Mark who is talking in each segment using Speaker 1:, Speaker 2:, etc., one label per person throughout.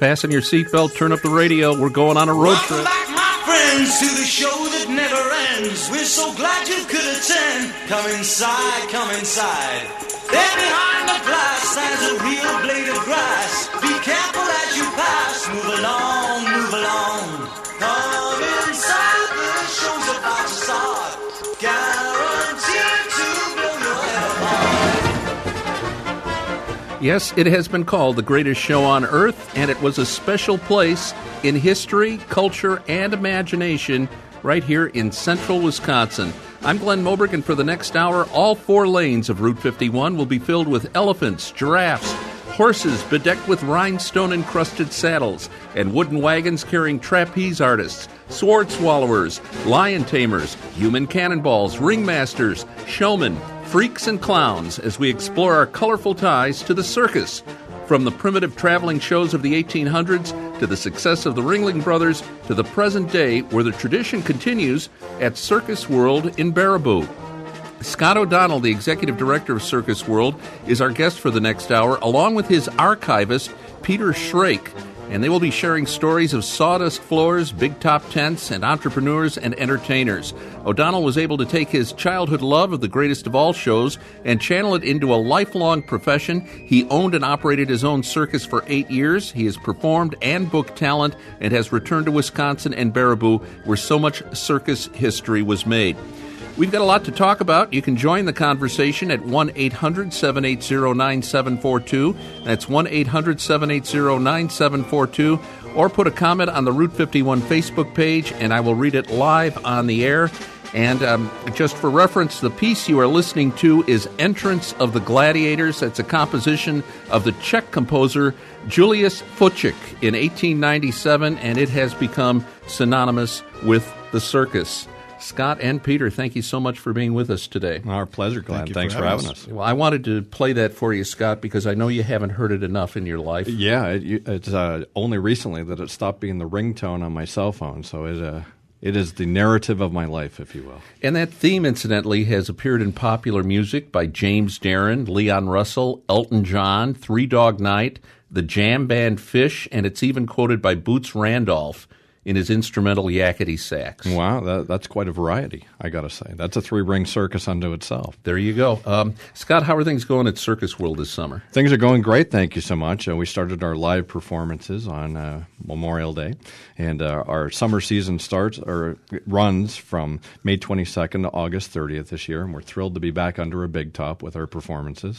Speaker 1: Fasten your seatbelt, turn up the radio. We're going on a road trip.
Speaker 2: Welcome back, my friends, to the show that never ends. We're so glad you could attend. Come inside, come inside. There behind the glass stands a real blade of grass. Be careful as you pass. Move along, move along. Come inside, the show's about to start. Guaranteed to blow your head apart.
Speaker 1: Yes, it has been called the greatest show on earth, and it was a special place in history, culture, and imagination right here in central Wisconsin. I'm Glenn Moberg, and for the next hour, all 4 lanes of Route 51 will be filled with elephants, giraffes, horses bedecked with rhinestone-encrusted saddles, and wooden wagons carrying trapeze artists, sword swallowers, lion tamers, human cannonballs, ringmasters, showmen, freaks, and clowns as we explore our colorful ties to the circus. From the primitive traveling shows of the 1800s to the success of the Ringling Brothers to the present day where the tradition continues at Circus World in Baraboo. Scott O'Donnell, the executive director of Circus World, is our guest for the next hour, along with his archivist, Peter Schrake. And they will be sharing stories of sawdust floors, big top tents, and entrepreneurs and entertainers. O'Donnell was able to take his childhood love of the greatest of all shows and channel it into a lifelong profession. He owned and operated his own circus for 8 years. He has performed and booked talent and has returned to Wisconsin and Baraboo, where so much circus history was made. We've got a lot to talk about. You can join the conversation at 1-800-780-9742. That's 1-800-780-9742. Or put a comment on the Route 51 Facebook page, and I will read it live on the air. And just for reference, the piece you are listening to is Entrance of the Gladiators. That's a composition of the Czech composer Julius Fučík in 1897, and it has become synonymous with the circus. Scott and Peter, thank you so much for being with us today.
Speaker 3: Our pleasure, Glenn. Thanks for having us.
Speaker 1: Well, I wanted to play that for you, Scott, because I know you haven't heard it enough in your life.
Speaker 3: Yeah, it's only recently that it stopped being the ringtone on my cell phone, so it is the narrative of my life, if you will.
Speaker 1: And that theme, incidentally, has appeared in popular music by James Darren, Leon Russell, Elton John, Three Dog Night, the jam band Fish, and it's even quoted by Boots Randolph in his instrumental Yakety Sax.
Speaker 3: Wow, that's quite a variety, I got to say. That's a 3-ring circus unto itself.
Speaker 1: There you go. Scott, how are things going at Circus World this summer?
Speaker 3: Things are going great, thank you so much. We started our live performances on Memorial Day, and our summer season runs from May 22nd to August 30th this year, and we're thrilled to be back under a big top with our performances.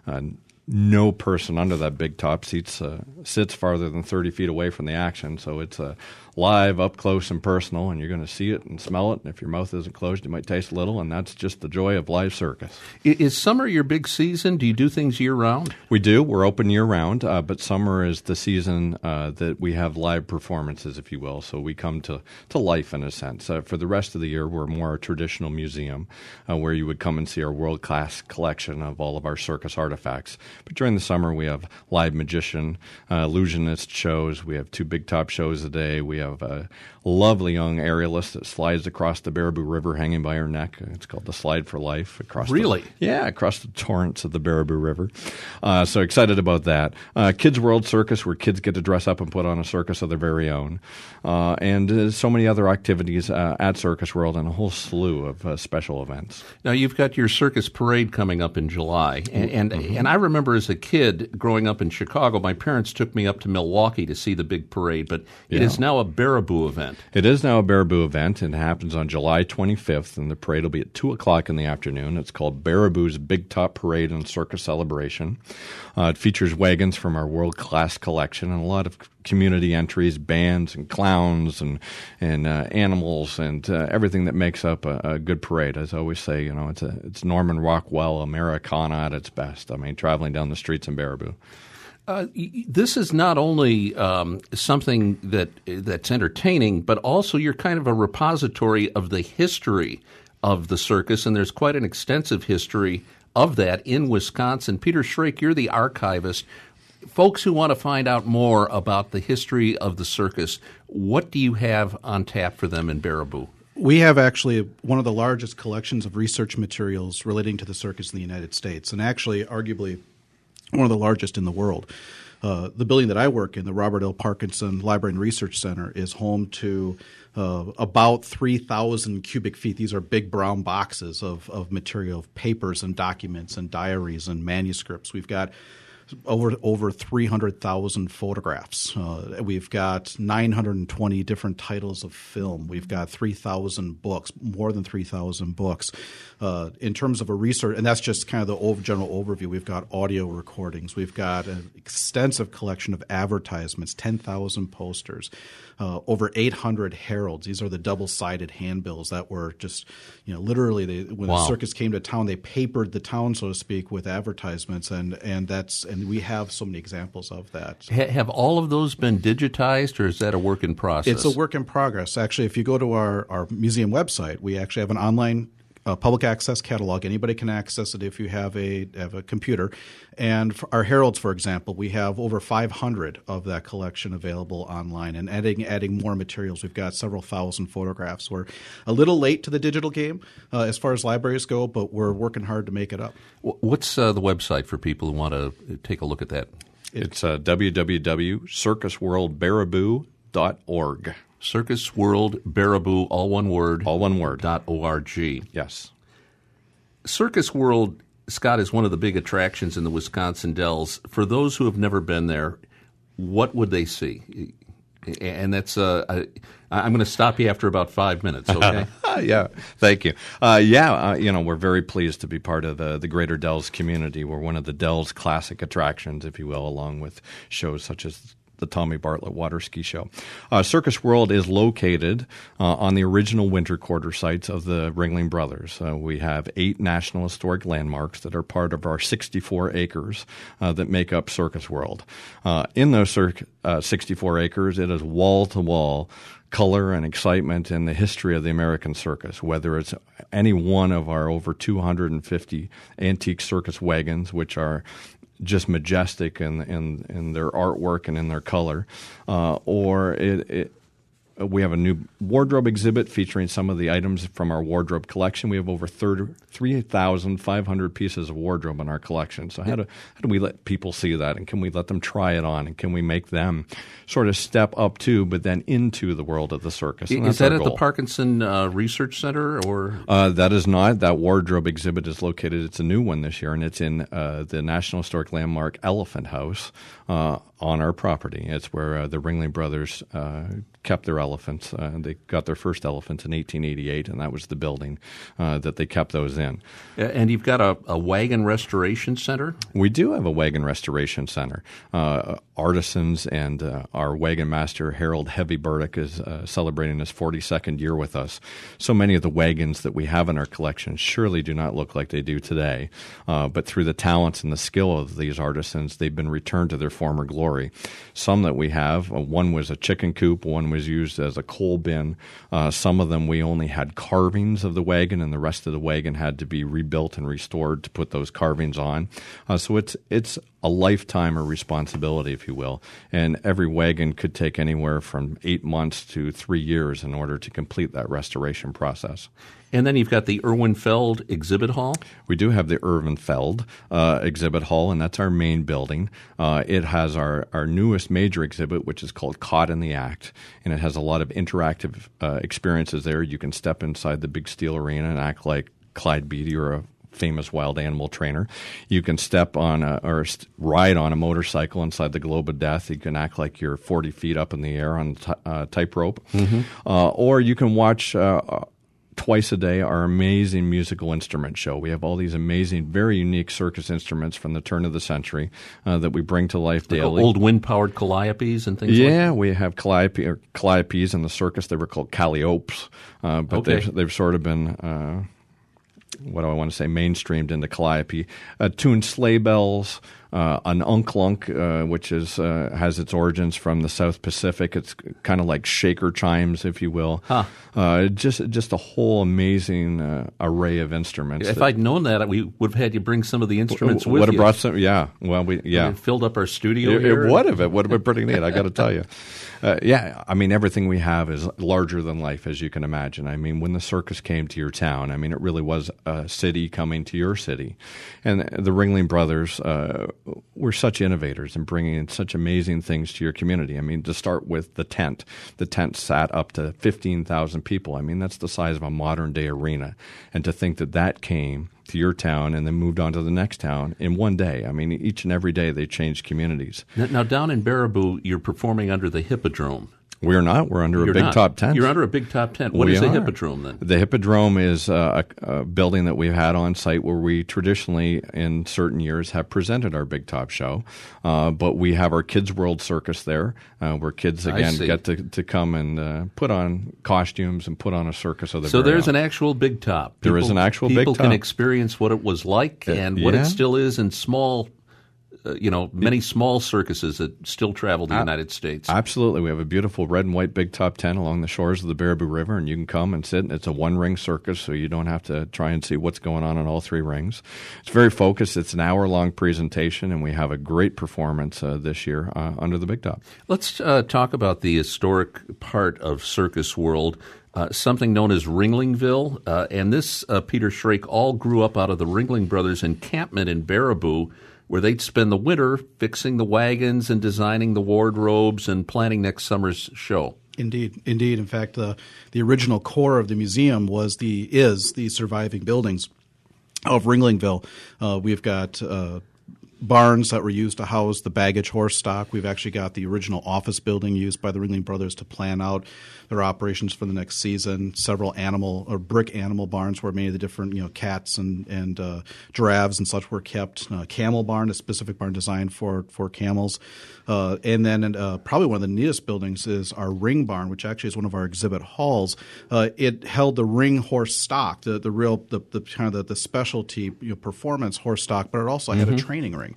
Speaker 3: No person under that big top sits farther than 30 feet away from the action, so it's live, up close and personal, and you're going to see it and smell it, and if your mouth isn't closed, you might taste a little, and that's just the joy of live circus.
Speaker 1: Is summer your big season? Do you do things year-round?
Speaker 3: We do. We're open year-round, but summer is the season that we have live performances, if you will, so we come to life in a sense. For the rest of the year, we're more a traditional museum where you would come and see our world-class collection of all of our circus artifacts. But during the summer, we have live magician, illusionist shows. We have 2 big top shows a day. We have a lovely young aerialist that slides across the Baraboo River hanging by her neck. It's called the Slide for Life. Across the torrents of the Baraboo River. So excited about that. Kids World Circus, where kids get to dress up and put on a circus of their very own. And so many other activities at Circus World and a whole slew of special events.
Speaker 1: Now, you've got your circus parade coming up in July. And I remember as a kid growing up in Chicago, my parents took me up to Milwaukee to see the big parade, but it is now a Baraboo event.
Speaker 3: It is now a Baraboo event, and it happens on July 25th, and the parade will be at 2 o'clock in the afternoon. It's called Baraboo's Big Top Parade and Circus Celebration. It features wagons from our world-class collection and a lot of community entries, bands and clowns and animals and everything that makes up a good parade. As I always say, it's Norman Rockwell Americana at its best. I mean, traveling down the streets in Baraboo.
Speaker 1: This is not only something that's entertaining, but also you're kind of a repository of the history of the circus, and there's quite an extensive history of that in Wisconsin. Peter Schrake, you're the archivist. Folks who want to find out more about the history of the circus, what do you have on tap for them in Baraboo?
Speaker 4: We have actually one of the largest collections of research materials relating to the circus in the United States, and actually arguably one of the largest in the world. The building that I work in, the Robert L. Parkinson Library and Research Center, is home to about 3,000 cubic feet. These are big brown boxes of material, of papers and documents and diaries and manuscripts. We've got over 300,000 photographs. We've got 920 different titles of film. We've got 3,000 books, more than 3,000 books. In terms of a research, and that's just kind of the general overview. We've got audio recordings. We've got an extensive collection of advertisements, 10,000 posters, over 800 heralds. These are the double-sided handbills that were just, literally when the circus came to town, they papered the town, so to speak, with advertisements, and we have so many examples of that.
Speaker 1: Have all of those been digitized, or is that a work in process?
Speaker 4: It's a work in progress. Actually, if you go to our museum website, we actually have an online public access catalog. Anybody can access it if you have a computer. And for our heralds, for example, we have over 500 of that collection available online, and adding more materials. We've got several thousand photographs. We're a little late to the digital game as far as libraries go, but we're working hard to make it up.
Speaker 1: What's the website for people who want to take a look at that?
Speaker 3: It's www.circusworldbaraboo.org.
Speaker 1: Circus World Baraboo, all one word.
Speaker 3: All one word.
Speaker 1: .org.
Speaker 3: Yes.
Speaker 1: Circus World, Scott, is one of the big attractions in the Wisconsin Dells. For those who have never been there, what would they see? And that's I'm going to stop you after about 5 minutes, okay?
Speaker 3: Yeah, thank you. We're very pleased to be part of the Greater Dells community. We're one of the Dells classic attractions, if you will, along with shows such as the Tommy Bartlett Water Ski Show. Circus World is located on the original winter quarter sites of the Ringling Brothers. We have 8 National Historic Landmarks that are part of our 64 acres that make up Circus World. In those 64 acres, it is wall-to-wall color and excitement in the history of the American circus, whether it's any one of our over 250 antique circus wagons, which are just majestic in their artwork and in their color, or we have a new wardrobe exhibit featuring some of the items from our wardrobe collection. We have over 3,500 pieces of wardrobe in our collection. So how do we let people see that, and can we let them try it on, and can we make them sort of step up to, but then into the world of the circus? And
Speaker 1: is that at the Parkinson Research Center, or
Speaker 3: that is not. That wardrobe exhibit is located. It's a new one this year, and it's in the National Historic Landmark Elephant House on our property. It's where the Ringling Brothers kept their elephants. They got their first elephants in 1888, and that was the building that they kept those in.
Speaker 1: And you've got a wagon restoration center?
Speaker 3: We do have a wagon restoration center. Artisans and our wagon master, Harold Heavy Burdick, is celebrating his 42nd year with us. So many of the wagons that we have in our collection surely do not look like they do today, but through the talents and the skill of these artisans, they've been returned to their former glory. Some that we have, one was a chicken coop, one was used as a coal bin. Some of them we only had carvings of the wagon, and the rest of the wagon had to be rebuilt and restored to put those carvings on. So it's a lifetime of responsibility, if you will, and every wagon could take anywhere from 8 months to 3 years in order to complete that restoration process.
Speaker 1: And then you've got the Irwin Feld Exhibit Hall?
Speaker 3: We do have the Irwin Feld Exhibit Hall, and that's our main building. It has our newest major exhibit, which is called Caught in the Act, and it has a lot of interactive experiences there. You can step inside the big steel arena and act like Clyde Beatty or a famous wild animal trainer. You can step on ride on a motorcycle inside the Globe of Death. You can act like you're 40 feet up in the air on tightrope. Mm-hmm. Or you can watch twice a day our amazing musical instrument show. We have all these amazing, very unique circus instruments from the turn of the century that we bring to life daily.
Speaker 1: Old wind-powered calliopes and things like that?
Speaker 3: Yeah, we have calliopes in the circus. They were called calliopes, but okay. they've sort of been mainstreamed into calliope. Tuned sleigh bells, an unk-lunk, which has its origins from the South Pacific. It's kind of like shaker chimes, if you will. Huh. Just a whole amazing array of instruments.
Speaker 1: If I'd known that, we would have had you bring some of the instruments with you.
Speaker 3: Would have brought some, yeah. Well,
Speaker 1: it filled up our studio here.
Speaker 3: It would have been pretty neat, I got to tell you. Everything we have is larger than life, as you can imagine. I mean, when the circus came to your town, it really was a city coming to your city. And the Ringling Brothers we're such innovators in bringing in such amazing things to your community. I mean, to start with the tent. The tent sat up to 15,000 people. I mean, that's the size of a modern-day arena. And to think that came to your town and then moved on to the next town in one day. I mean, each and every day they changed communities.
Speaker 1: Now down in Baraboo, you're performing under the Hippodrome.
Speaker 3: We're not. We're under a big top tent.
Speaker 1: You're under a big top tent. What is the Hippodrome then?
Speaker 3: The Hippodrome is a building that we've had on site where we traditionally, in certain years, have presented our big top show. But we have our Kids World Circus there, where kids, again, get to come and put on costumes and put on a circus of their
Speaker 1: So there's
Speaker 3: own.
Speaker 1: an actual big top.
Speaker 3: There is an actual big top.
Speaker 1: People can experience what it was like and what it still is in small many small circuses that still travel the United States.
Speaker 3: Absolutely. We have a beautiful red and white big top tent along the shores of the Baraboo River, and you can come and sit. It's a one-ring circus, so you don't have to try and see what's going on in all three rings. It's very focused. It's an hour-long presentation, and we have a great performance this year under the big top.
Speaker 1: Let's talk about the historic part of Circus World. Something known as Ringlingville, and this Peter Schrake all grew up out of the Ringling Brothers encampment in Baraboo, where they'd spend the winter fixing the wagons and designing the wardrobes and planning next summer's show.
Speaker 4: Indeed. In fact, the original core of the museum is the surviving buildings of Ringlingville. We've got barns that were used to house the baggage horse stock. We've actually got the original office building used by the Ringling Brothers to plan out their operations for the next season. Several brick animal barns where many of the different cats and giraffes and such were kept. Camel barn, a specific barn designed for camels. And then probably one of the neatest buildings is our ring barn, which actually is one of our exhibit halls. It held the ring horse stock, the kind of the specialty performance horse stock, but it also had a training ring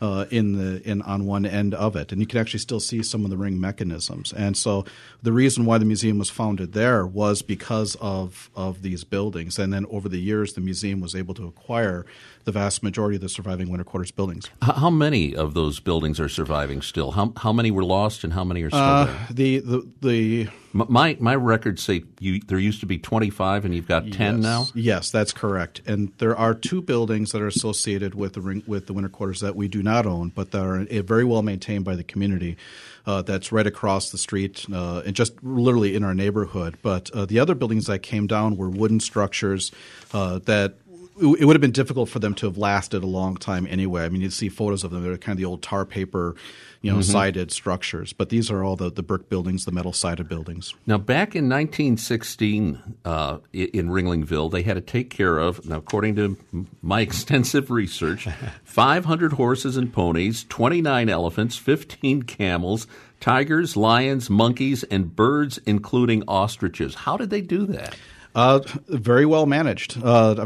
Speaker 4: on one end of it, and you can actually still see some of the ring mechanisms. And so the reason why the museum was founded there was because of these buildings. And then over the years, the museum was able to acquire the vast majority of the surviving winter quarters buildings.
Speaker 1: How many of those buildings are surviving still? How many were lost and how many are still there? My records say there used to be 25 and you've got 10 now?
Speaker 4: Yes, that's correct. And there are two buildings that are associated with the winter quarters that we do not own, but that are very well maintained by the community. That's right across the street and just literally in our neighborhood. But the other buildings that came down were wooden structures that it would have been difficult for them to have lasted a long time anyway. I mean, you'd see photos of them. They're kind of the old tar paper, sided structures. But these are all the brick buildings, the metal sided buildings.
Speaker 1: Now, back in 1916 in Ringlingville, they had to take care of, now according to my extensive research, 500 horses and ponies, 29 elephants, 15 camels, tigers, lions, monkeys, and birds, including ostriches. How did they do that?
Speaker 4: Very well managed.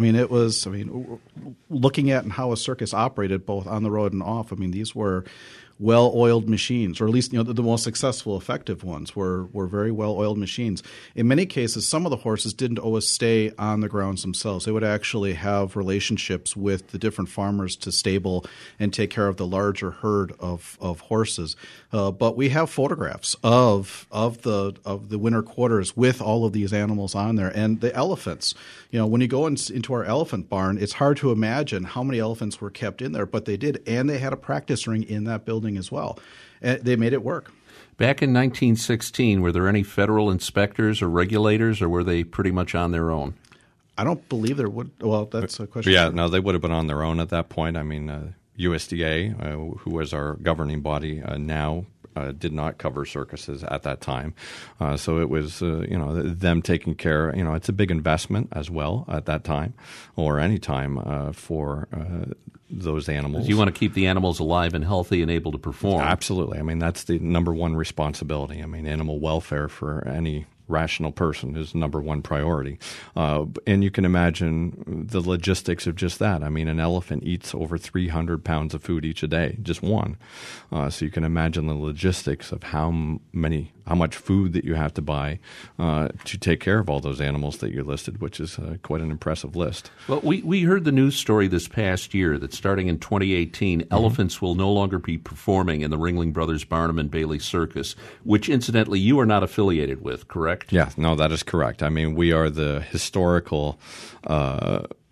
Speaker 4: Looking at how a circus operated both on the road and off, these were well-oiled machines, or at least the most successful, effective ones were very well-oiled machines. In many cases, some of the horses didn't always stay on the grounds themselves. They would actually have relationships with the different farmers to stable and take care of the larger herd of horses. But we have photographs of the winter quarters with all of these animals on there, and the elephants. When you go into our elephant barn, it's hard to imagine how many elephants were kept in there, but they did, and they had a practice ring in that building as well. And they made it work.
Speaker 1: Back in 1916, were there any federal inspectors or regulators, or were they pretty much on their own?
Speaker 4: I don't believe there would. Well, that's a question.
Speaker 3: Yeah, no, they would have been on their own at that point. USDA, who was our governing body now, did not cover circuses at that time. So it was, them taking care. It's a big investment as well at that time or any time for those animals.
Speaker 1: You want to keep the animals alive and healthy and able to perform.
Speaker 3: Absolutely. That's the number one responsibility. Animal welfare for any rational person is number one priority. And you can imagine the logistics of just that. An elephant eats over 300 pounds of food each a day, just one. So you can imagine the logistics of how much food that you have to buy to take care of all those animals that you listed, which is quite an impressive list.
Speaker 1: Well, we heard the news story this past year that starting in 2018, elephants will no longer be performing in the Ringling Brothers Barnum and Bailey Circus, which incidentally you are not affiliated with, correct?
Speaker 3: Yeah, no, that is correct. We are the historical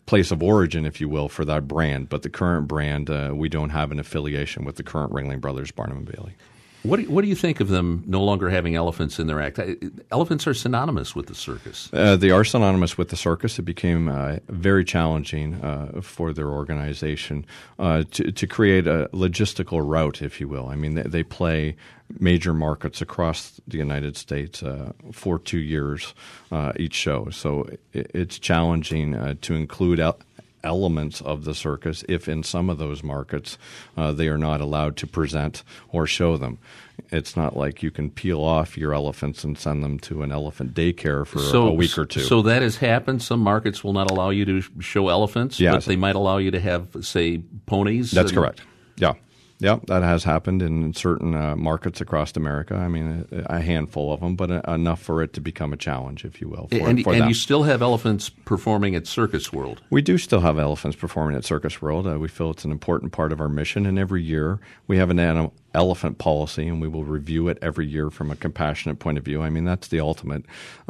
Speaker 3: place of origin, if you will, for that brand. But the current brand, we don't have an affiliation with the current Ringling Brothers Barnum & Bailey.
Speaker 1: What do you think of them no longer having elephants in their act? Elephants are synonymous with the circus.
Speaker 3: They are synonymous with the circus. It became very challenging for their organization to create a logistical route, if you will. I mean, they play major markets across the United States for 2 years each show. So it's challenging to include elements of the circus if in some of those markets they are not allowed to present or show them. It's not like you can peel off your elephants and send them to an elephant daycare for a week or two.
Speaker 1: So that has happened? Some markets will not allow you to show elephants, but they might allow you to have, say, ponies?
Speaker 3: That's correct. Yeah, that has happened in certain markets across America. I mean, a handful of them, but enough for it to become a challenge, if you will, for them.
Speaker 1: And you still have elephants performing at Circus World?
Speaker 3: We do still have elephants performing at Circus World. We feel it's an important part of our mission, and every year we have an elephant policy, and we will review it every year from a compassionate point of view. I mean, that's the ultimate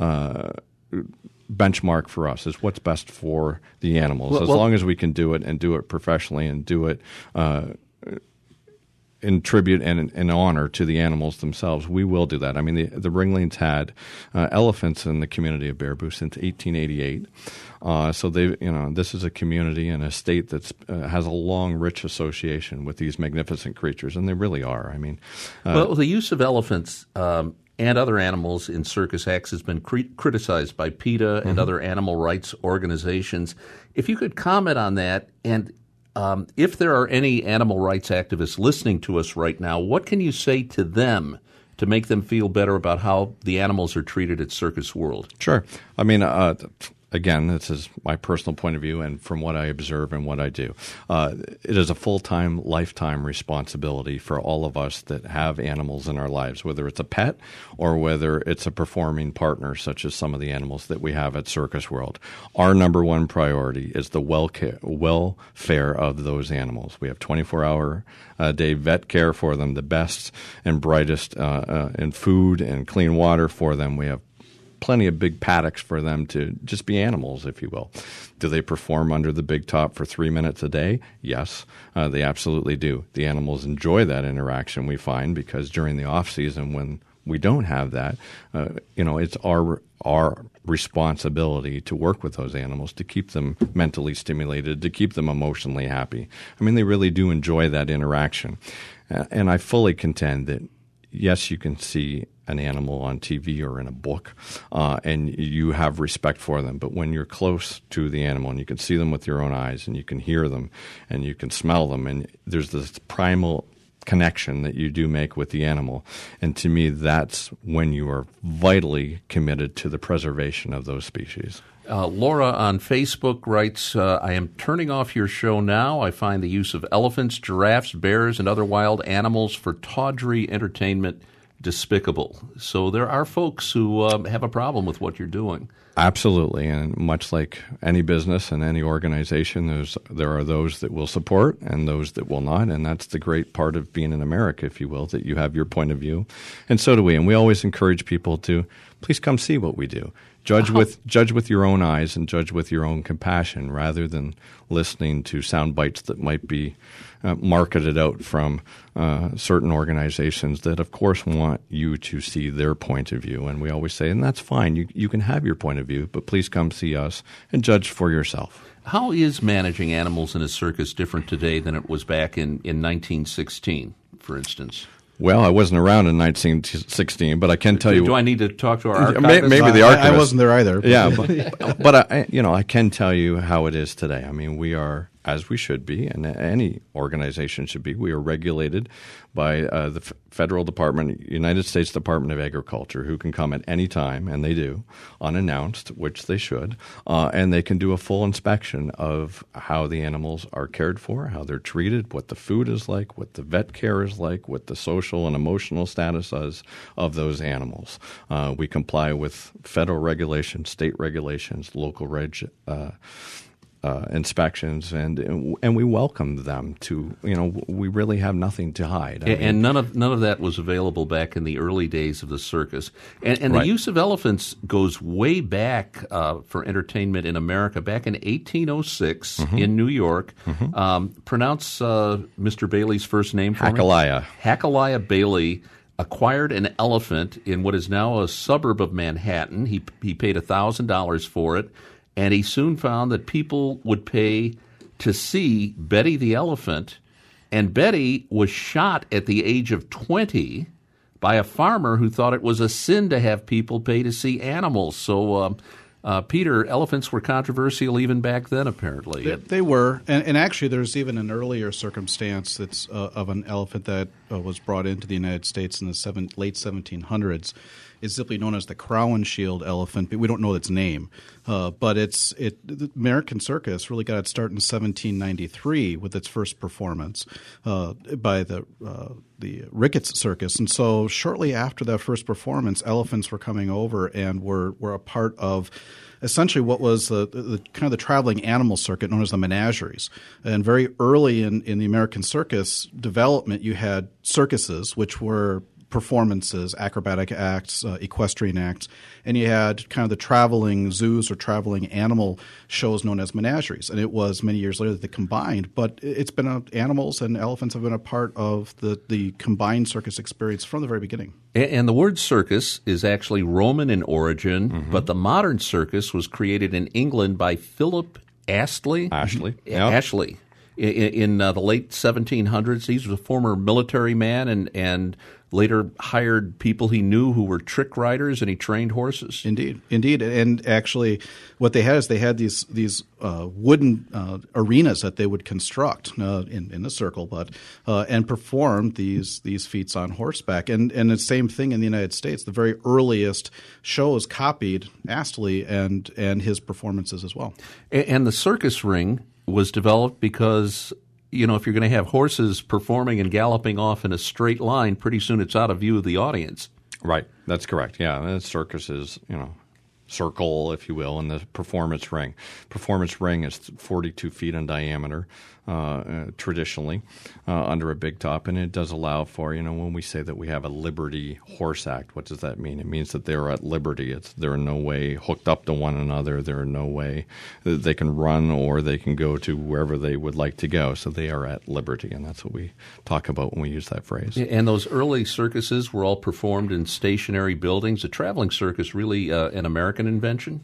Speaker 3: benchmark for us, is what's best for the animals. As long as we can do it and do it professionally and do it in tribute and in honor to the animals themselves, we will do that. I mean, the Ringlings had elephants in the community of Baraboo since 1888. So this is a community and a state that has a long, rich association with these magnificent creatures, and they really are. I mean,
Speaker 1: well, the use of elephants and other animals in circus acts has been criticized by PETA and other animal rights organizations. If you could comment on that, and if there are any animal rights activists listening to us right now, what can you say to them to make them feel better about how the animals are treated at Circus World?
Speaker 3: Sure. I mean, again, this is my personal point of view and from what I observe and what I do. It is a full-time, lifetime responsibility for all of us that have animals in our lives, whether it's a pet or whether it's a performing partner, such as some of the animals that we have at Circus World. Our number one priority is the welfare of those animals. We have 24-hour-day vet care for them, the best and brightest in food and clean water for them. We have plenty of big paddocks for them to just be animals, if you will. Do they perform under the big top for 3 minutes a day? Yes, they absolutely do. The animals enjoy that interaction, we find, because during the off season when we don't have that, it's our responsibility to work with those animals, to keep them mentally stimulated, to keep them emotionally happy. I mean, they really do enjoy that interaction. And I fully contend that, yes, you can see an animal on TV or in a book, and you have respect for them. But when you're close to the animal and you can see them with your own eyes and you can hear them and you can smell them, and there's this primal connection that you do make with the animal. And to me, that's when you are vitally committed to the preservation of those species.
Speaker 1: Laura on Facebook writes, I am turning off your show now. I find the use of elephants, giraffes, bears, and other wild animals for tawdry entertainment despicable. So there are folks who have a problem with what you're doing.
Speaker 3: Absolutely, and much like any business and any organization, there are those that will support and those that will not, and that's the great part of being in America, if you will, that you have your point of view, and so do we. And we always encourage people to please come see what we do. Judge with your own eyes and judge with your own compassion, rather than listening to sound bites that might be marketed out from certain organizations that, of course, want you to see their point of view. And we always say, and that's fine, you can have your point of view, but please come see us and judge for yourself.
Speaker 1: How is managing animals in a circus different today than it was back in 1916, for instance?
Speaker 3: Well, I wasn't around in 1916, but I can tell you.
Speaker 1: Do I need to talk to our archivist?
Speaker 3: Maybe the archivist.
Speaker 4: I wasn't there either.
Speaker 3: Yeah, but I can tell you how it is today. I mean, we are, as we should be, and any organization should be. We are regulated by the federal department, United States Department of Agriculture, who can come at any time, and they do, unannounced, which they should, and they can do a full inspection of how the animals are cared for, how they're treated, what the food is like, what the vet care is like, what the social and emotional status is of those animals. We comply with federal regulations, state regulations, local inspections, and we welcomed them to. We really have nothing to hide.
Speaker 1: And none of that was available back in the early days of the circus. And the use of elephants goes way back for entertainment in America. Back in 1806 in New York, pronounce Mr. Bailey's first name for me. Hachaliah Bailey acquired an elephant in what is now a suburb of Manhattan. He paid $1,000 for it, and he soon found that people would pay to see Betty the elephant. And Betty was shot at the age of 20 by a farmer who thought it was a sin to have people pay to see animals. So, Peter, elephants were controversial even back then, apparently.
Speaker 4: They were. And actually, there's even an earlier circumstance that's of an elephant that was brought into the United States in the late 1700s. It's simply known as the Crowninshield elephant, but we don't know its name. But the American circus really got its start in 1793 with its first performance by the Ricketts Circus. And so shortly after that first performance, elephants were coming over and were a part of essentially what was the kind of the traveling animal circuit known as the menageries. And very early in the American circus development, you had circuses, which were performances, acrobatic acts, equestrian acts, and you had kind of the traveling zoos or traveling animal shows known as menageries. And it was many years later that they combined, but it's been animals and elephants have been a part of the combined circus experience from the very beginning.
Speaker 1: And the word circus is actually Roman in origin, but the modern circus was created in England by Philip Astley. Ashley. In the late 1700s. He was a former military man and later hired people he knew who were trick riders, and he trained horses.
Speaker 4: Indeed. And actually what they had these wooden arenas that they would construct in a circle, but and perform these feats on horseback. And the same thing in the United States. The very earliest shows copied Astley and his performances as well.
Speaker 1: And the circus ring was developed because, if you're going to have horses performing and galloping off in a straight line, pretty soon it's out of view of the audience.
Speaker 3: Right. That's correct. Yeah. And the circus is, circle, if you will, and the performance ring. Performance ring is 42 feet in diameter, traditionally, under a big top, and it does allow for, when we say that we have a Liberty Horse Act, what does that mean? It means that they're at liberty. They're in no way hooked up to one another. They're in no way they can run or they can go to wherever they would like to go. So they are at liberty, and that's what we talk about when we use that phrase.
Speaker 1: And those early circuses were all performed in stationary buildings. The traveling circus really an American invention?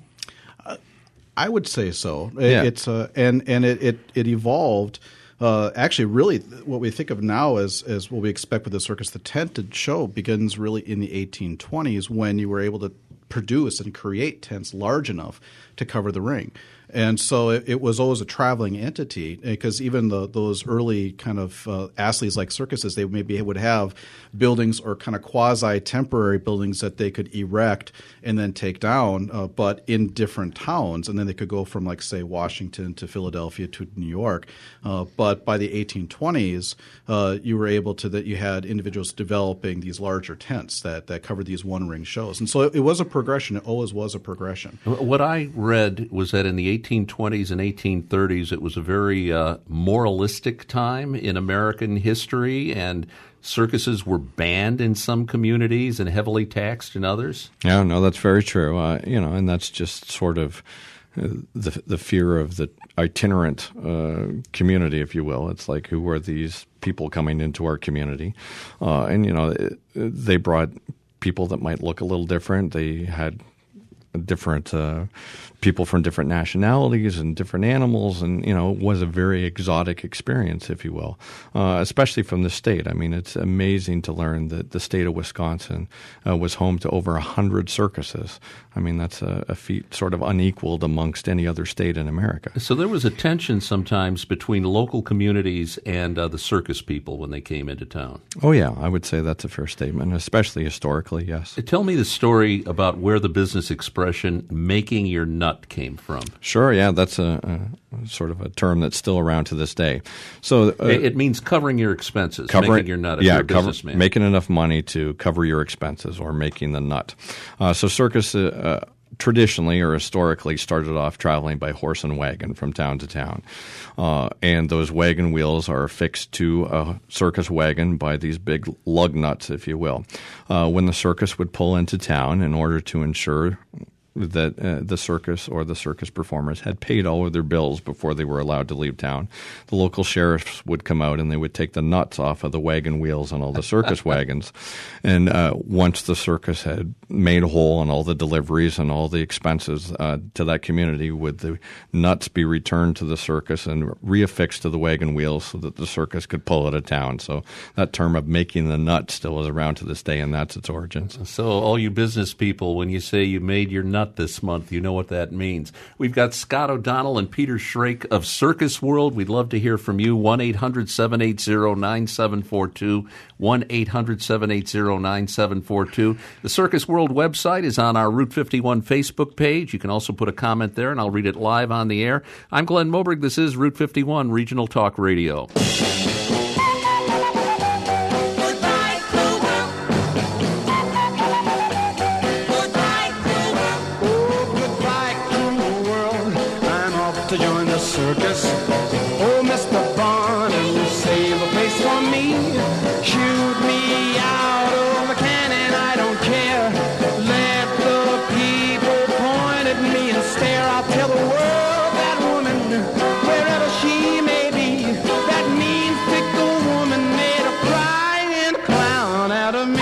Speaker 4: I would say so.
Speaker 3: Yeah.
Speaker 4: It's it evolved. Actually, really, what we think of now as what we expect with the circus, the tented show begins really in the 1820s when you were able to produce and create tents large enough to cover the ring. And so it was always a traveling entity because even those early kind of Astley's-like circuses, they maybe would have buildings or kind of quasi-temporary buildings that they could erect and then take down, but in different towns. And then they could go from, like, say, Washington to Philadelphia to New York. But by the 1820s, you were able to – that you had individuals developing these larger tents that covered these one-ring shows. And so it was a progression. It always was a progression.
Speaker 1: What I read was that in the 1820s and 1830s, it was a very moralistic time in American history, and circuses were banned in some communities and heavily taxed in others.
Speaker 3: Yeah, no, that's very true. And that's just sort of the fear of the itinerant community, if you will. It's like, who are these people coming into our community? They brought people that might look a little different. They had different people from different nationalities and different animals, and it was a very exotic experience, if you will, especially from the state. I mean, it's amazing to learn that the state of Wisconsin was home to over 100 circuses. I mean, that's a feat sort of unequaled amongst any other state in America.
Speaker 1: So there was a tension sometimes between local communities and the circus people when they came into town.
Speaker 3: Oh, yeah, I would say that's a fair statement, especially historically, yes.
Speaker 1: Tell me the story about where the business expression "making your nut" came from.
Speaker 3: Sure, yeah, that's a sort of a term that's still around to this day. So
Speaker 1: it means covering your expenses, making your nut if you're a businessman.
Speaker 3: Making enough money to cover your expenses or making the nut. So circus traditionally or historically started off traveling by horse and wagon from town to town. And those wagon wheels are affixed to a circus wagon by these big lug nuts, if you will. When the circus would pull into town, in order to ensure that the circus or the circus performers had paid all of their bills before they were allowed to leave town, the local sheriffs would come out and they would take the nuts off of the wagon wheels on all the circus wagons. And once the circus had made whole on all the deliveries and all the expenses to that community, would the nuts be returned to the circus and reaffixed to the wagon wheels so that the circus could pull out of town. So that term of making the nut still is around to this day, and that's its origins.
Speaker 1: So all you business people, when you say you made your nut this month, you know what that means. We've got Scott O'Donnell and Peter Shrake of Circus World. We'd love to hear from you. 1-800-780-9742. 1-800-780-9742. The Circus World website is on our Route 51 Facebook page. You can also put a comment there, and I'll read it live on the air. I'm Glenn Moberg. This is Route 51 Regional Talk Radio.
Speaker 5: Circus. Oh, Mr. Barnum, save a place for me. Shoot me out of a cannon, I don't care. Let the people point at me and stare. I'll tell the world that woman, wherever she may be, that mean, fickle woman made a crying clown out of me.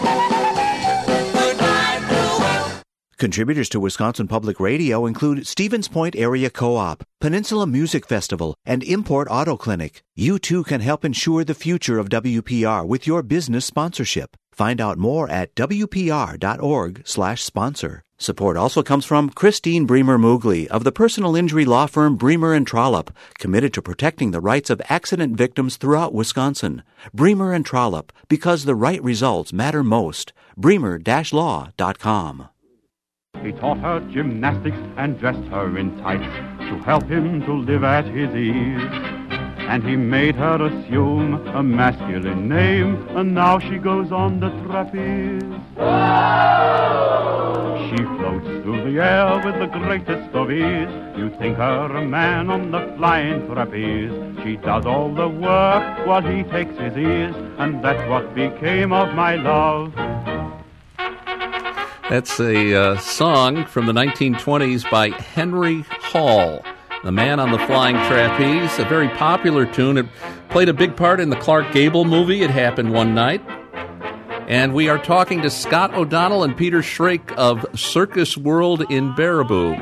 Speaker 6: Contributors to Wisconsin Public Radio include Stevens Point Area Co-op, Peninsula Music Festival, and Import Auto Clinic. You too can help ensure the future of WPR with your business sponsorship. Find out more at wpr.org/sponsor. Support also comes from Christine Bremer-Moogly of the personal injury law firm Bremer & Trollope, committed to protecting the rights of accident victims throughout Wisconsin. Bremer & Trollope, because the right results matter most. bremer-law.com.
Speaker 7: He taught her gymnastics and dressed her in tights to help him to live at his ease. And he made her assume a masculine name, and now she goes on the trapeze. She floats through the air with the greatest of ease. You think her a man on the flying trapeze. She does all the work while he takes his ease, and that's what became of my love.
Speaker 1: That's a song from the 1920s by Henry Hall, The Man on the Flying Trapeze, a very popular tune. It played a big part in the Clark Gable movie, It Happened One Night. And we are talking to Scott O'Donnell and Peter Shrake of Circus World in Baraboo.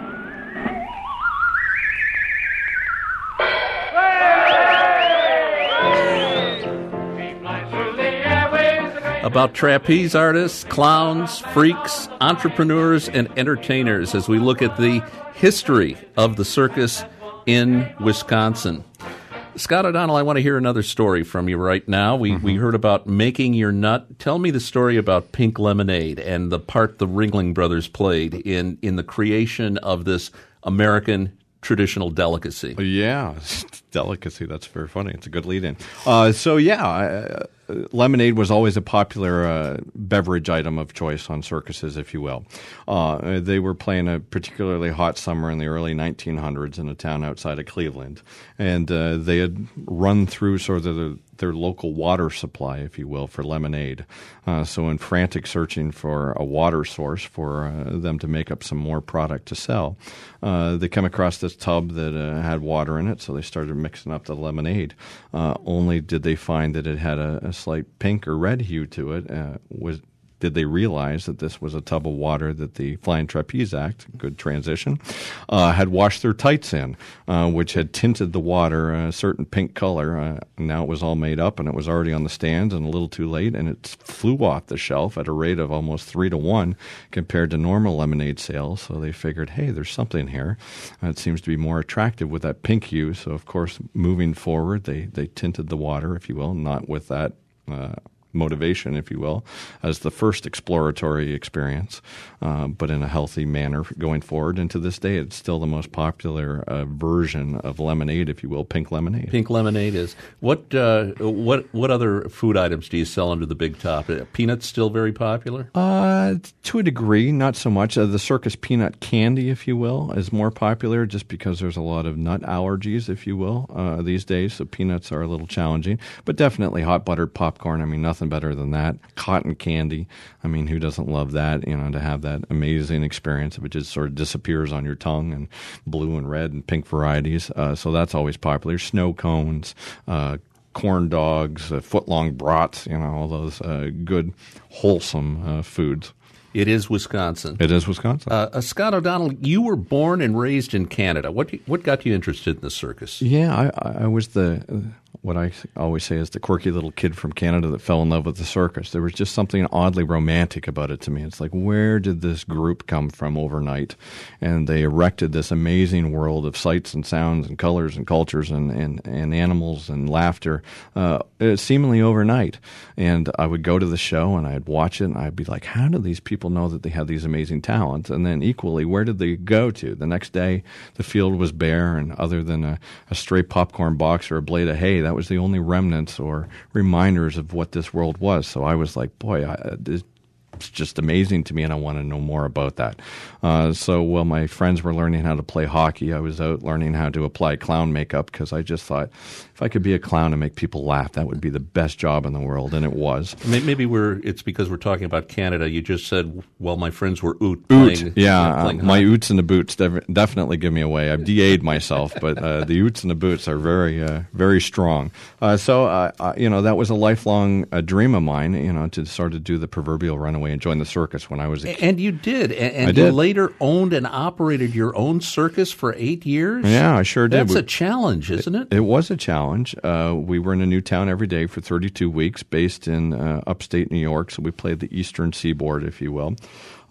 Speaker 1: About trapeze artists, clowns, freaks, entrepreneurs, and entertainers as we look at the history of the circus in Wisconsin. Scott O'Donnell, I want to hear another story from you right now. We heard about making your nut. Tell me the story about Pink Lemonade and the part the Ringling Brothers played in the creation of this American traditional delicacy.
Speaker 3: Yeah, delicacy. That's very funny. It's a good lead-in. Lemonade was always a popular beverage item of choice on circuses, if you will. They were playing a particularly hot summer in the early 1900s in a town outside of Cleveland, and they had run through sort of their local water supply, if you will, for lemonade. So in frantic searching for a water source for them to make up some more product to sell, they come across this tub that had water in it, so they started mixing up the lemonade. Only did they find that it had a slight pink or red hue to it. Did they realize that this was a tub of water that the Flying Trapeze Act, good transition, had washed their tights in, which had tinted the water a certain pink color. Now it was all made up, and it was already on the stands and a little too late, and it flew off the shelf at a rate of almost 3-to-1 compared to normal lemonade sales. So they figured, hey, there's something here. It seems to be more attractive with that pink hue. So, of course, moving forward, they tinted the water, if you will, not with that motivation, if you will, as the first exploratory experience, but in a healthy manner going forward. And to this day, it's still the most popular version of lemonade, if you will, pink lemonade.
Speaker 1: Pink lemonade is. What other food items do you sell under the big top? Peanuts still very popular?
Speaker 3: To a degree, not so much. The circus peanut candy, if you will, is more popular just because there's a lot of nut allergies, if you will, these days. So peanuts are a little challenging. But definitely hot buttered popcorn. I mean, nothing better than that. Cotton candy. I mean, who doesn't love that, to have that amazing experience if it just sort of disappears on your tongue, and blue and red and pink varieties. So that's always popular. Snow cones, corn dogs, foot-long brats, all those good, wholesome foods.
Speaker 1: It is Wisconsin.
Speaker 3: It is Wisconsin.
Speaker 1: Scott O'Donnell, you were born and raised in Canada. What got you interested in the circus?
Speaker 3: Yeah, I was what I always say is the quirky little kid from Canada that fell in love with the circus. There was just something oddly romantic about it to me. It's like, where did this group come from overnight? And they erected this amazing world of sights and sounds and colors and cultures and animals and laughter seemingly overnight. And I would go to the show and I'd watch it and I'd be like, how do these people know that they have these amazing talents? And then equally, where did they go to? The next day, the field was bare, and other than a stray popcorn box or a blade of hay, that was the only remnants or reminders of what this world was. So I was like, boy, it's just amazing to me, and I want to know more about that. So while my friends were learning how to play hockey, I was out learning how to apply clown makeup, because I just thought if I could be a clown and make people laugh, that would be the best job in the world, and it was.
Speaker 1: Maybe it's because we're talking about Canada. You just said, well, my friends were playing.
Speaker 3: Yeah, my oots and the boots definitely give me away. I've DA'd myself, but the oots and the boots are very, very strong. So that was a lifelong dream of mine, to sort of do the proverbial runaway and join the circus when I was a kid.
Speaker 1: And you did. And
Speaker 3: I
Speaker 1: you
Speaker 3: did.
Speaker 1: later owned and operated your own circus for 8 years?
Speaker 3: Yeah, I sure did.
Speaker 1: That's a challenge, isn't it?
Speaker 3: It was a challenge. We were in a new town every day for 32 weeks, based in upstate New York, so we played the eastern seaboard, if you will.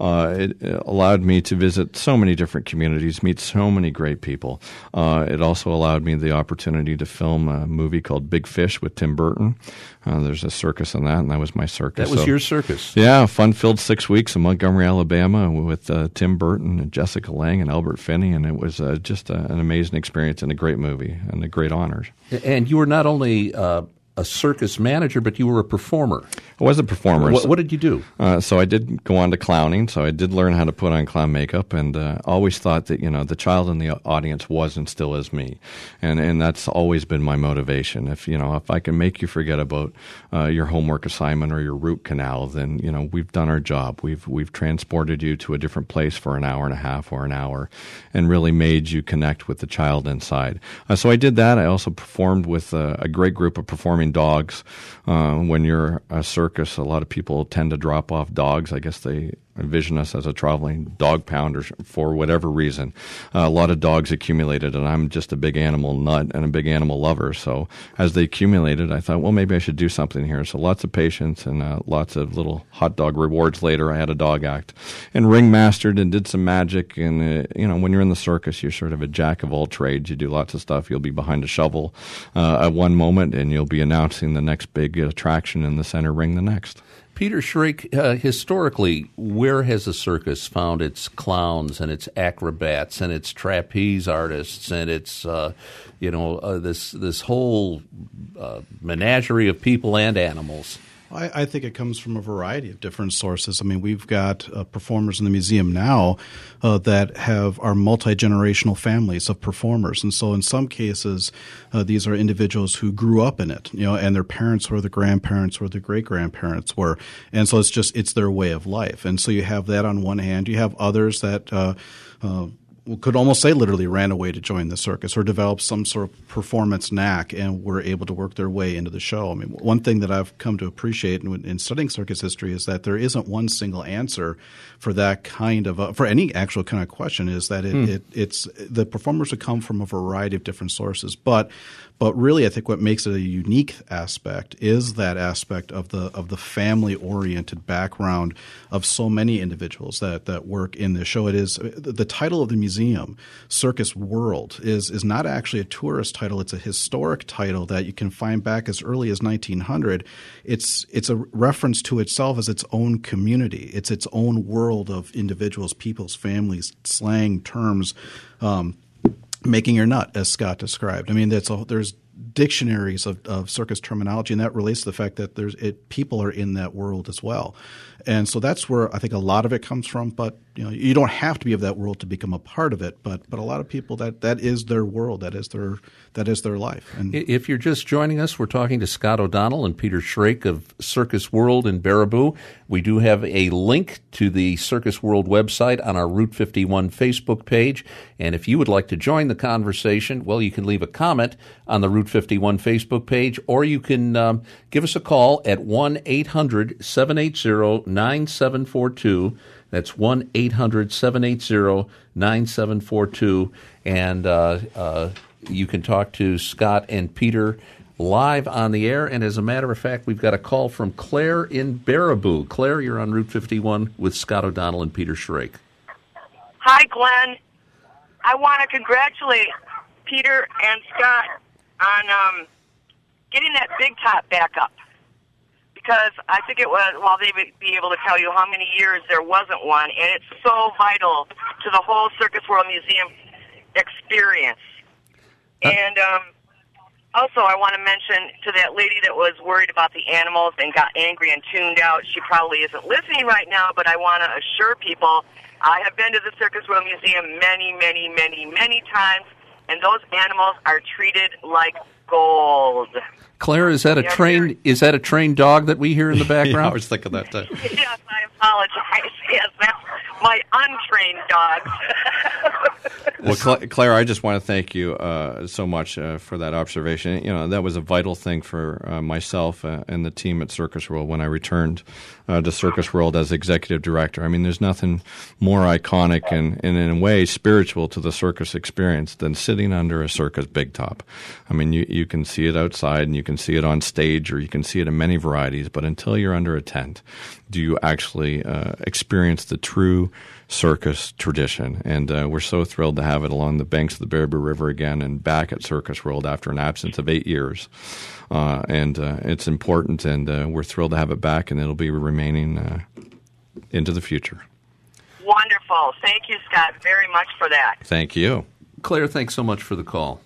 Speaker 3: It allowed me to visit so many different communities, meet so many great people. It also allowed me the opportunity to film a movie called Big Fish with Tim Burton. There's a circus in that, and that was my circus.
Speaker 1: That was your circus?
Speaker 3: Yeah, fun-filled 6 weeks in Montgomery, Alabama, with Tim Burton and Jessica Lange and Albert Finney, and it was just an amazing experience and a great movie and a great honor.
Speaker 1: And you were not only a circus manager, but you were a performer.
Speaker 3: I was a performer.
Speaker 1: What did you do?
Speaker 3: So I did go on to clowning. So I did learn how to put on clown makeup, and always thought that the child in the audience was and still is me, and that's always been my motivation. If I can make you forget about your homework assignment or your root canal, then we've done our job. We've transported you to a different place for an hour and a half or an hour, and really made you connect with the child inside. So I did that. I also performed with a great group of performing dogs. When you're a circus, a lot of people tend to drop off dogs. I guess they envision us as a traveling dog pounder for whatever reason. A lot of dogs accumulated, and I'm just a big animal nut and a big animal lover. So as they accumulated, I thought, well, maybe I should do something here. So lots of patience and lots of little hot dog rewards later. I had a dog act and ringmastered and did some magic. And, when you're in the circus, you're sort of a jack of all trades. You do lots of stuff. You'll be behind a shovel at one moment, and you'll be announcing the next big attraction in the center ring the next.
Speaker 1: Peter Schreck, historically, where has the circus found its clowns and its acrobats and its trapeze artists and its, this whole menagerie of people and animals?
Speaker 4: I think it comes from a variety of different sources. I mean, we've got performers in the museum now that are multi-generational families of performers. And so in some cases, these are individuals who grew up in it, and their parents or their grandparents or their great-grandparents were. And so it's their way of life. And so you have that on one hand. You have others that could almost say literally ran away to join the circus or developed some sort of performance knack and were able to work their way into the show. I mean, one thing that I've come to appreciate in studying circus history is that there isn't one single answer for that kind of for any actual kind of question. Is that it's the performers would come from a variety of different sources, but really, I think what makes it a unique aspect is that aspect of the family-oriented background of so many individuals that work in the show. It is the title of the museum museum, Circus World, is not actually a tourist title. It's a historic title that you can find back as early as 1900. It's a reference to itself as its own community. It's its own world of individuals, peoples, families, slang, terms, making your nut, as Scott described. I mean, there's dictionaries of circus terminology, and that relates to the fact that people are in that world as well. And so that's where I think a lot of it comes from. But you don't have to be of that world to become a part of it. But a lot of people, that is their world, that is their life. And
Speaker 1: if you're just joining us, we're talking to Scott O'Donnell and Peter Schrake of Circus World in Baraboo. We do have a link to the Circus World website on our Route 51 Facebook page. And if you would like to join the conversation, well, you can leave a comment on the Route 51 Facebook page, or you can give us a call at 1-800-780-9742. That's 1-800-780-9742. And you can talk to Scott and Peter live on the air. And as a matter of fact, we've got a call from Claire in Baraboo. Claire, you're on Route 51 with Scott O'Donnell and Peter Schrake.
Speaker 8: Hi, Glenn. I want to congratulate Peter and Scott on getting that big top back up. Because I think it was, well, they would be able to tell you how many years there wasn't one, and it's so vital to the whole Circus World Museum experience. And also, I want to mention to that lady that was worried about the animals and got angry and tuned out, she probably isn't listening right now, but I want to assure people, I have been to the Circus World Museum many, many, many, many times, and those animals are treated like gold.
Speaker 1: Claire, is that a trained dog that we hear in the background?
Speaker 3: Yeah, I was thinking that too.
Speaker 8: Yes, I apologize. Yes, that's my untrained dog.
Speaker 3: Well, Claire, I just want to thank you so much for that observation. That was a vital thing for myself and the team at Circus World when I returned to Circus World as executive director. I mean, there's nothing more iconic and in a way spiritual to the circus experience than sitting under a circus big top. I mean, you can see it outside and you can see it on stage, or you can see it in many varieties, but until you're under a tent, do you actually experience the true circus tradition. And we're so thrilled to have it along the banks of the Baraboo River again and back at Circus World after an absence of 8 years. And it's important, and we're thrilled to have it back, and it'll be remaining into the future.
Speaker 8: Wonderful. Thank you, Scott, very much for that.
Speaker 3: Thank you.
Speaker 1: Claire, thanks so much for the call.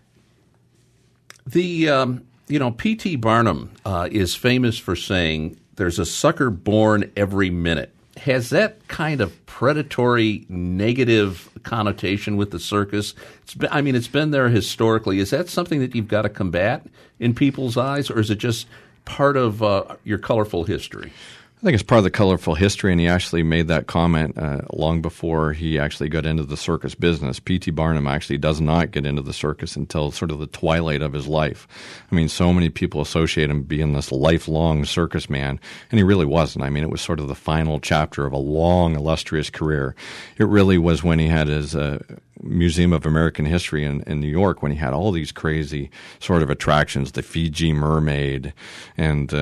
Speaker 1: P.T. Barnum is famous for saying there's a sucker born every minute. Has that kind of predatory, negative connotation with the circus? It's been there historically. Is that something that you've got to combat in people's eyes, or is it just part of your colorful history?
Speaker 3: I think it's part of the colorful history, and he actually made that comment long before he actually got into the circus business. P.T. Barnum actually does not get into the circus until sort of the twilight of his life. I mean, so many people associate him being this lifelong circus man, and he really wasn't. I mean, it was sort of the final chapter of a long, illustrious career. It really was when he had his Museum of American History in New York, when he had all these crazy sort of attractions, the Fiji Mermaid, and,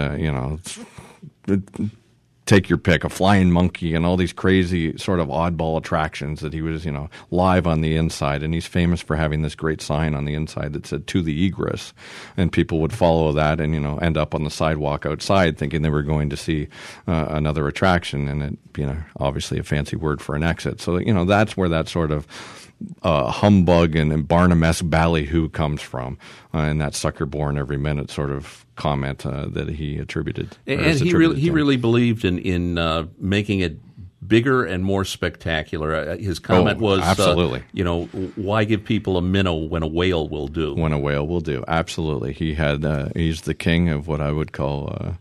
Speaker 3: take your pick, a flying monkey, and all these crazy sort of oddball attractions that he was, live on the inside. And he's famous for having this great sign on the inside that said, "To the Egress." And people would follow that and, end up on the sidewalk outside thinking they were going to see another attraction. And it, obviously a fancy word for an exit. So, that's where that sort of humbug and Barnum-esque ballyhoo comes from, and that sucker born every minute sort of comment that he attributed.
Speaker 1: And he really believed in making it bigger and more spectacular. His comment was,
Speaker 3: absolutely.
Speaker 1: Why give people a minnow when a whale will do?
Speaker 3: When a whale will do, absolutely. He's the king of what I would call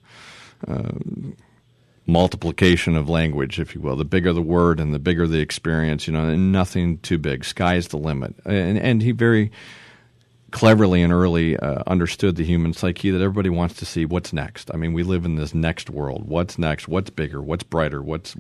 Speaker 3: multiplication of language, if you will. The bigger the word and the bigger the experience, and nothing too big. Sky's the limit. And he very cleverly and early understood the human psyche, that everybody wants to see what's next. I mean, we live in this next world. What's next? What's bigger? What's brighter? What's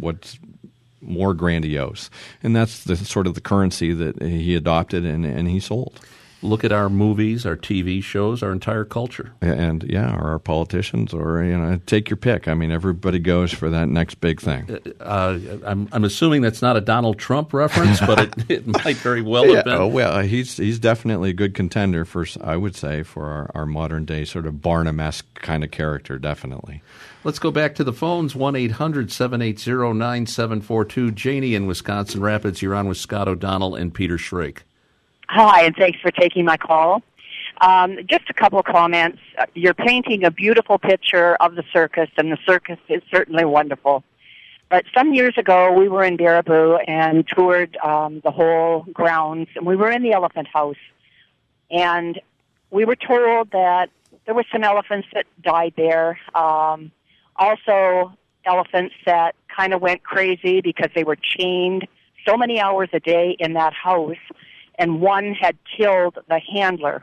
Speaker 3: more grandiose? And that's the sort of the currency that he adopted and he sold.
Speaker 1: look at our movies, our TV shows, our entire culture.
Speaker 3: And or our politicians, or take your pick. I mean, everybody goes for that next big thing.
Speaker 1: I'm assuming that's not a Donald Trump reference, but it might very well have been.
Speaker 3: Well, he's definitely a good contender for, I would say, for our modern day sort of Barnum-esque kind of character. Definitely.
Speaker 1: Let's go back to the phones. 1-800-780-9742. Janie in Wisconsin Rapids. You're on with Scott O'Donnell and Peter Shrake.
Speaker 9: Hi, and thanks for taking my call. Just a couple of comments. You're painting a beautiful picture of the circus, and the circus is certainly wonderful. But some years ago, we were in Baraboo and toured the whole grounds, and we were in the elephant house. And we were told that there were some elephants that died there. Also, elephants that kind of went crazy because they were chained so many hours a day in that house, and one had killed the handler.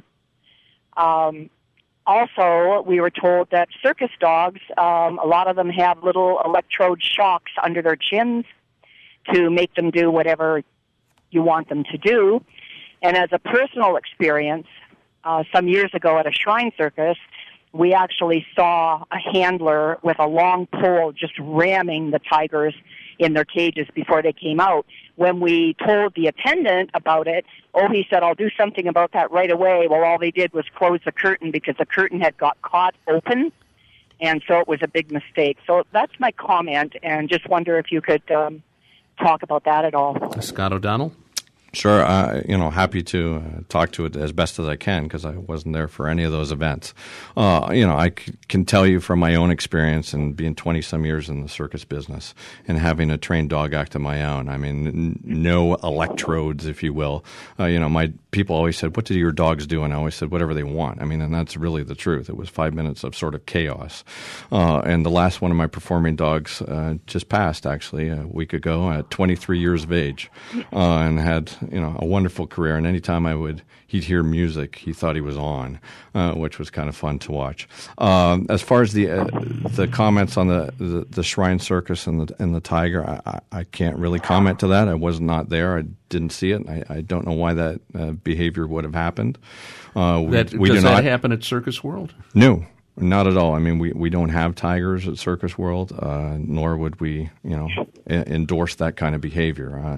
Speaker 9: Also, we were told that circus dogs, a lot of them have little electrode shocks under their chins to make them do whatever you want them to do. And as a personal experience, some years ago at a shrine circus, we actually saw a handler with a long pole just ramming the tigers in their cages before they came out. When we told the attendant about it, he said, I'll do something about that right away. Well, all they did was close the curtain because the curtain had got caught open, and so it was a big mistake. So that's my comment, and just wonder if you could talk about that at all.
Speaker 1: Scott O'Donnell?
Speaker 3: Sure. Happy to talk to it as best as I can because I wasn't there for any of those events. I can tell you from my own experience and being 20-some years in the circus business and having a trained dog act of my own. I mean, no electrodes, if you will. My people always said, what do your dogs do? And I always said, whatever they want. I mean, and that's really the truth. It was 5 minutes of sort of chaos. And the last one of my performing dogs just passed, actually, a week ago at 23 years of age and had a wonderful career, and anytime he'd hear music, he thought he was on, which was kind of fun to watch. As far as the comments on the shrine circus and the tiger, I can't really comment to that. I was not there. I didn't see it. I don't know why that behavior would have happened.
Speaker 1: Does that happen at Circus World?
Speaker 3: No. Not at all. I mean, we don't have tigers at Circus World, nor would we, endorse that kind of behavior.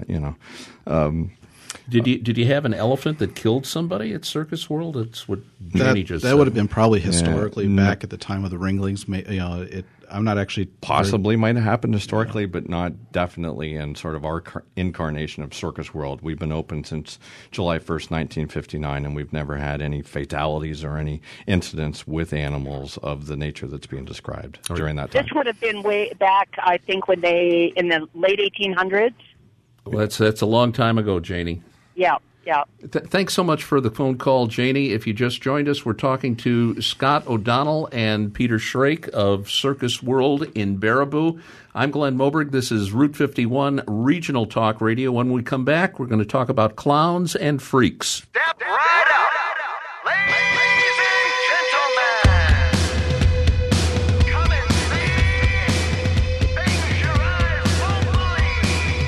Speaker 1: Did you have an elephant that killed somebody at Circus World? That's what Jenny just said.
Speaker 4: That would have been probably historically back at the time of the Ringlings. I'm not actually
Speaker 3: possibly might have happened historically, but not definitely in sort of our incarnation of Circus World. We've been open since July 1st, 1959, and we've never had any fatalities or any incidents with animals of the nature that's being described during that time.
Speaker 9: This would have been way back, I think, when in the late 1800s.
Speaker 1: Well, that's a long time ago, Janie.
Speaker 9: Yeah.
Speaker 1: Thanks so much for the phone call, Janie. If you just joined us, we're talking to Scott O'Donnell and Peter Shrake of Circus World in Baraboo. I'm Glenn Moberg. This is Route 51 Regional Talk Radio. When we come back, we're going to talk about clowns and freaks.
Speaker 2: Step right up, ladies and gentlemen. Come and see things your eyes won't believe.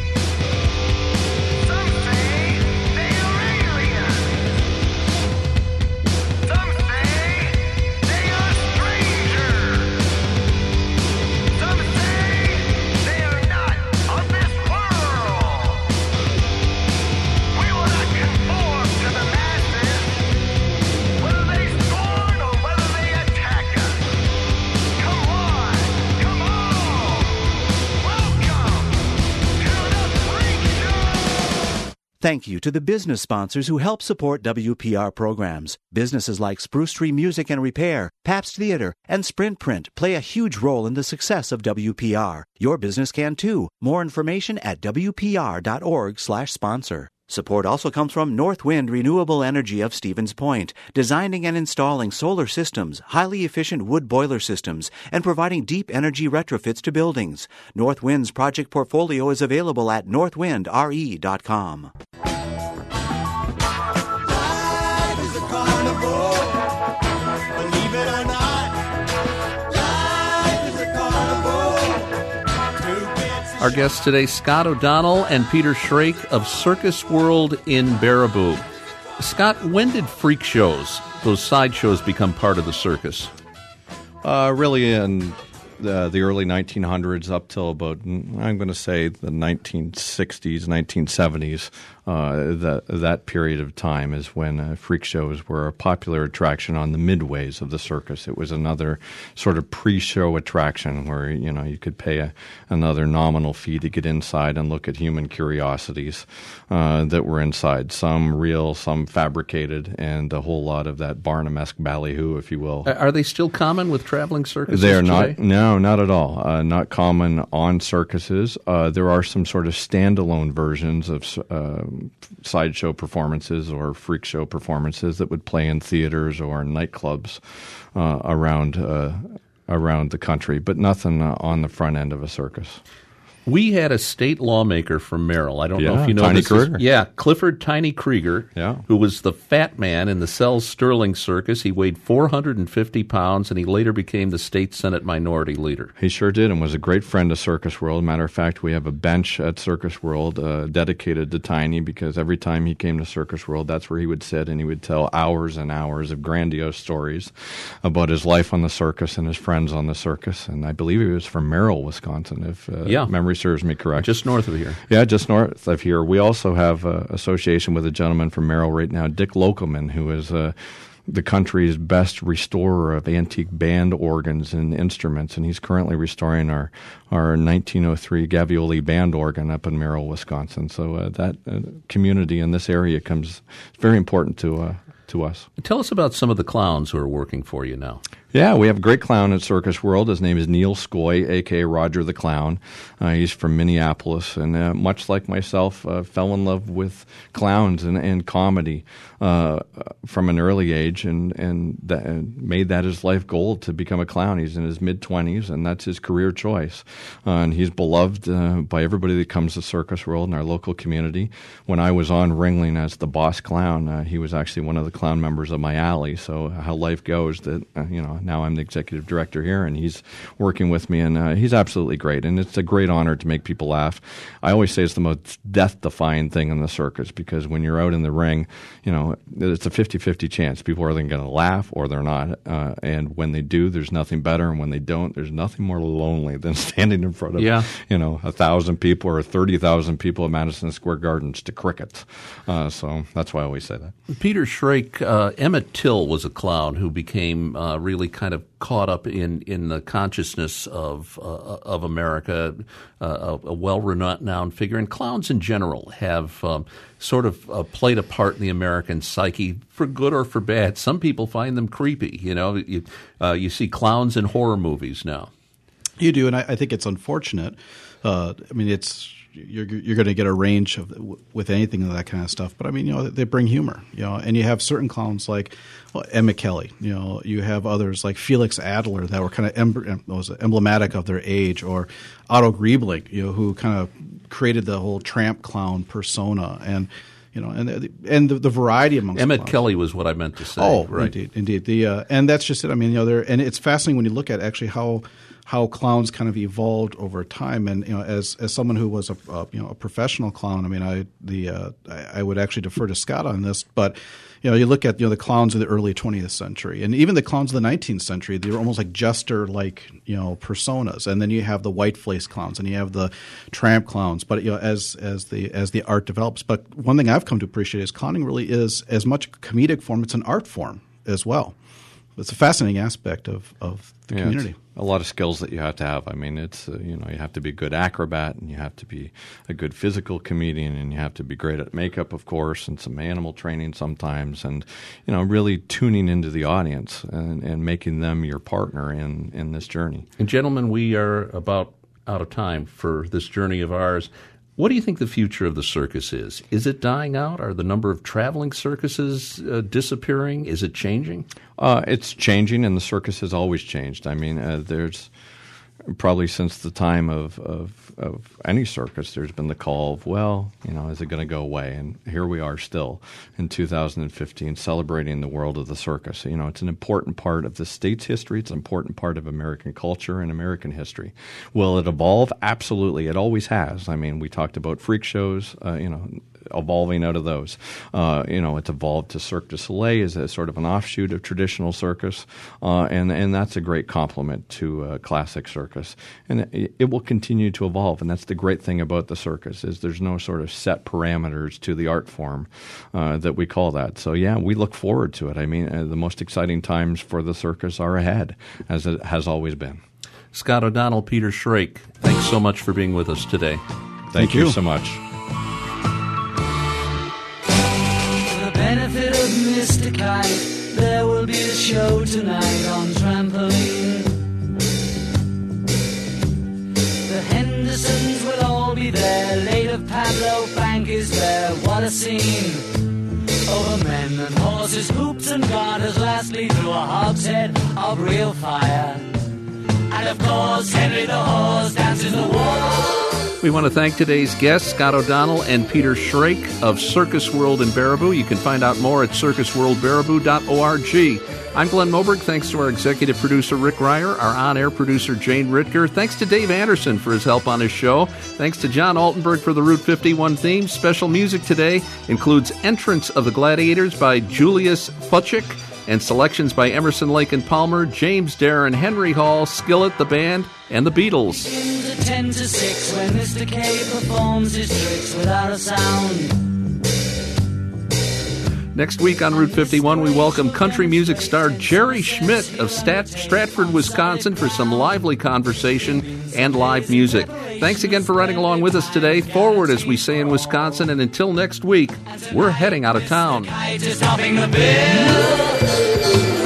Speaker 2: Some say they are aliens. Some say they are strangers. Some say they are not of this world. We will not conform to the masses, whether they scorn or whether they attack us. Come on, welcome to the Freak Show.
Speaker 6: Thank you to the business sponsors who help support WPR programs. Businesses like Spruce Tree Music and Repair, Pabst Theater, and Sprint Print play a huge role in the success of WPR. Your business can too. More information at WPR.org/sponsor. Support also comes from Northwind Renewable Energy of Stevens Point, designing and installing solar systems, highly efficient wood boiler systems, and providing deep energy retrofits to buildings. Northwind's project portfolio is available at northwindre.com.
Speaker 5: Life is a carnival, believe it or not. Life is a carnival.
Speaker 1: Our guests today, Scott O'Donnell and Peter Shrake of Circus World in Baraboo. Scott, when did freak shows, those sideshows, become part of the circus?
Speaker 3: Really in the early 1900s up till about, I'm going to say, the 1960s, 1970s. That period of time is when freak shows were a popular attraction on the midways of the circus. It was another sort of pre-show attraction where you could pay another nominal fee to get inside and look at human curiosities that were inside. Some real, some fabricated, and a whole lot of that Barnum-esque ballyhoo, if you will.
Speaker 1: Are they still common with traveling circuses?
Speaker 3: They are
Speaker 1: today?
Speaker 3: not. No, not at all. Not common on circuses. There are some sort of standalone versions of sideshow performances or freak show performances that would play in theaters or nightclubs around the country, but nothing on the front end of a circus.
Speaker 1: We had a state lawmaker from Merrill. I don't know if you know
Speaker 3: Tiny
Speaker 1: this.
Speaker 3: Krieger.
Speaker 1: Clifford Tiny Krieger, who was the fat man in the Sells Sterling Circus. He weighed 450 pounds, and he later became the state Senate minority leader.
Speaker 3: He sure did, and was a great friend of Circus World. Matter of fact, we have a bench at Circus World dedicated to Tiny, because every time he came to Circus World, that's where he would sit, and he would tell hours and hours of grandiose stories about his life on the circus and his friends on the circus. And I believe he was from Merrill, Wisconsin, if memory serves me correct.
Speaker 1: Just north of here.
Speaker 3: Yeah, just north of here. We also have association with a gentleman from Merrill right now, Dick Lokelman, who is the country's best restorer of antique band organs and instruments, and he's currently restoring our 1903 Gavioli band organ up in Merrill, Wisconsin. So that community in this area it's very important to us.
Speaker 1: Tell us about some of the clowns who are working for you now.
Speaker 3: Yeah, we have a great clown at Circus World. His name is Neil Skoy, a.k.a. Roger the Clown. He's from Minneapolis, and much like myself, fell in love with clowns and comedy from an early age, and made that his life goal to become a clown. He's in his mid-20s, and that's his career choice. And he's beloved by everybody that comes to Circus World in our local community. When I was on Ringling as the boss clown, he was actually one of the clown members of my alley. So how life goes that, now I'm the executive director here, and he's working with me, and he's absolutely great. And it's a great honor to make people laugh. I always say it's the most death-defying thing in the circus, because when you're out in the ring, it's a 50-50 chance. People are either going to laugh or they're not. And when they do, there's nothing better. And when they don't, there's nothing more lonely than standing in front of 1,000 people or 30,000 people at Madison Square Gardens to crickets. So that's why I always say that.
Speaker 1: Peter Schrake, Emmett Till was a clown who became really kind of caught up in the consciousness of America, a well-renowned figure. And clowns in general have sort of played a part in the American psyche, for good or for bad. Some people find them creepy. You see clowns in horror movies now.
Speaker 4: You do, and I think it's unfortunate. You're going to get a range with anything of that kind of stuff. But they bring humor, and you have certain clowns like Emmett Kelly. You have others like Felix Adler that were kind of emblematic of their age, or Otto Griebling, who kind of created the whole tramp clown persona, and the variety amongst
Speaker 1: Emmett
Speaker 4: clowns.
Speaker 1: Kelly was what I meant to say.
Speaker 4: Oh,
Speaker 1: right.
Speaker 4: Indeed. And that's just it. And it's fascinating when you look at actually how clowns kind of evolved over time. And as someone who was a professional clown, I would actually defer to Scott on this. But you look at the clowns of the early 20th century, and even the clowns of the 19th century, they were almost like jester-like personas. And then you have the white-faced clowns, and you have the tramp clowns. But as the art develops, but one thing I've come to appreciate is clowning really is as much a comedic form; it's an art form as well. It's a fascinating aspect of the community.
Speaker 3: It's a lot of skills that you have to have. It's you have to be a good acrobat, and you have to be a good physical comedian, and you have to be great at makeup, of course, and some animal training sometimes, and really tuning into the audience and making them your partner in this journey.
Speaker 1: And gentlemen, we are about out of time for this journey of ours. What do you think the future of the circus is? Is it dying out? Are the number of traveling circuses disappearing? Is it changing?
Speaker 3: It's changing, and the circus has always changed. There's probably since the time of any circus, there's been the call of, is it going to go away? And here we are still in 2015 celebrating the world of the circus. It's an important part of the state's history. It's an important part of American culture and American history. Will it evolve? Absolutely. It always has. We talked about freak shows, evolving out of those. It's evolved to Cirque du Soleil as a sort of an offshoot of traditional circus, and that's a great complement to classic circus. And it will continue to evolve, and that's the great thing about the circus is there's no sort of set parameters to the art form that we call that. So yeah, we look forward to it. I mean, the most exciting times for the circus are ahead, as it has always been.
Speaker 1: Scott O'Donnell, Peter Shrake, thanks so much for being with us today.
Speaker 3: Thank you so much.
Speaker 2: For the benefit of Mr. Kite, there will be a show tonight on trampoline. The Hendersons will all be there. Later Pablo Frank is there. What a scene! Over men and horses, hoops and garters, lastly through a hogshead of real fire. And of course, Henry the Horse dances the waltz.
Speaker 1: We want to thank today's guests, Scott O'Donnell and Peter Shrake of Circus World in Baraboo. You can find out more at circusworldbaraboo.org. I'm Glenn Moberg. Thanks to our executive producer, Rick Ryer, our on-air producer, Jane Ritker. Thanks to Dave Anderson for his help on his show. Thanks to John Altenberg for the Route 51 theme. Special music today includes Entrance of the Gladiators by Julius Futchik and selections by Emerson, Lake and Palmer, James Darren, Henry Hall, Skillet, the band, and the Beatles.
Speaker 2: 10 to 6 when Mr. K performs his tricks without a sound.
Speaker 1: Next week on Route 51, we welcome country music star Jerry Schmidt of Stratford, Wisconsin for some lively conversation and live music. Thanks again for riding along with us today. Forward, as we say in Wisconsin, and until next week, we're heading out of town.